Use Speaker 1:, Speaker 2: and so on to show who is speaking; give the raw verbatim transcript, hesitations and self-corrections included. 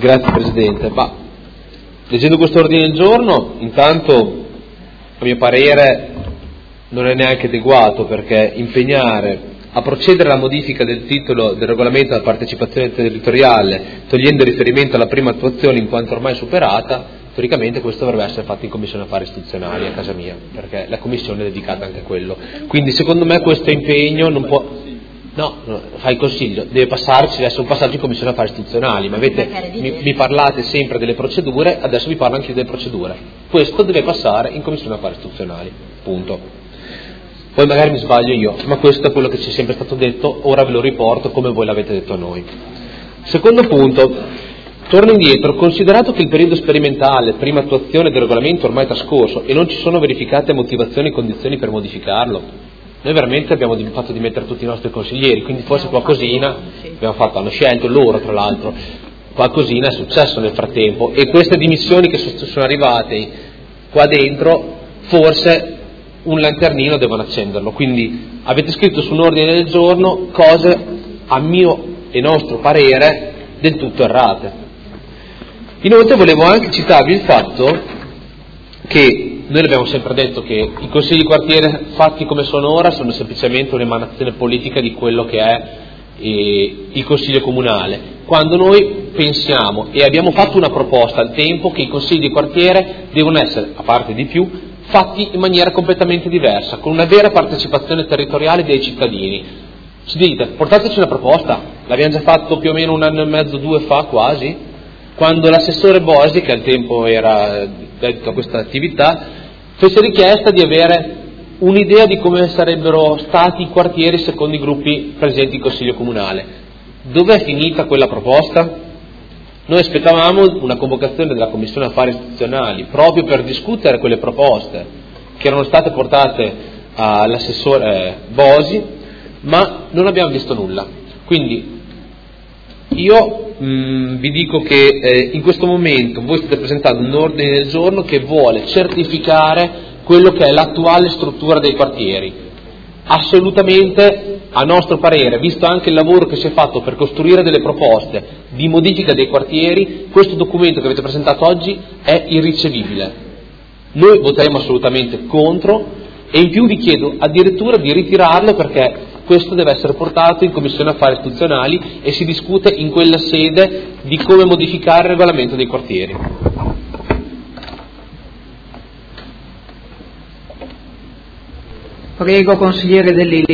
Speaker 1: Grazie Presidente. Bah, leggendo questo ordine del giorno, intanto a mio parere non è neanche adeguato, perché impegnare a procedere alla modifica del titolo del regolamento della partecipazione territoriale, togliendo riferimento alla prima attuazione in quanto ormai superata, teoricamente questo dovrebbe essere fatto in Commissione Affari Istituzionali a casa mia, perché la Commissione è dedicata anche a quello. Quindi secondo me questo impegno non può... No, no, fa il Consiglio, deve passarci, deve essere un passaggio in Commissione Affari Istituzionali, ma avete, mi, mi parlate sempre delle procedure, adesso vi parlo anche delle procedure. Questo deve passare in Commissione Affari Istituzionali, punto. Poi magari mi sbaglio io, ma questo è quello che ci è sempre stato detto, ora ve lo riporto come voi l'avete detto a noi. Secondo punto, torno indietro, considerato che il periodo sperimentale, prima attuazione del regolamento ormai è trascorso e non ci sono verificate motivazioni e condizioni per modificarlo, noi veramente abbiamo fatto dimettere tutti i nostri consiglieri, quindi forse qualcosina abbiamo fatto, hanno scelto loro tra l'altro, qualcosina è successo nel frattempo e queste dimissioni che sono arrivate qua dentro forse un lanternino devono accenderlo, quindi avete scritto su un ordine del giorno cose a mio e nostro parere del tutto errate. Inoltre volevo anche citarvi il fatto che noi abbiamo sempre detto che i consigli di quartiere fatti come sono ora sono semplicemente un'emanazione politica di quello che è eh, il consiglio comunale, quando noi pensiamo e abbiamo fatto una proposta al tempo che i consigli di quartiere devono essere, a parte di più, fatti in maniera completamente diversa, con una vera partecipazione territoriale dei cittadini. Ci dite, portateci una proposta, l'abbiamo già fatto più o meno un anno e mezzo, due fa quasi, quando l'assessore Bosi, che al tempo era dedito a questa attività, fece richiesta di avere un'idea di come sarebbero stati i quartieri secondo i gruppi presenti in Consiglio Comunale. Dov'è finita quella proposta? Noi aspettavamo una convocazione della Commissione Affari Istituzionali proprio per discutere quelle proposte che erano state portate all'assessore Bosi, ma non abbiamo visto nulla. Quindi io mh, vi dico che eh, in questo momento voi state presentando un ordine del giorno che vuole certificare quello che è l'attuale struttura dei quartieri. Assolutamente, a nostro parere, visto anche il lavoro che si è fatto per costruire delle proposte di modifica dei quartieri, questo documento che avete presentato oggi è irricevibile. Noi voteremo assolutamente contro e in più vi chiedo addirittura di ritirarlo, perché questo deve essere portato in Commissione Affari Istituzionali e si discute in quella sede di come modificare il regolamento dei quartieri.
Speaker 2: Prego, consigliere Dell'Illy.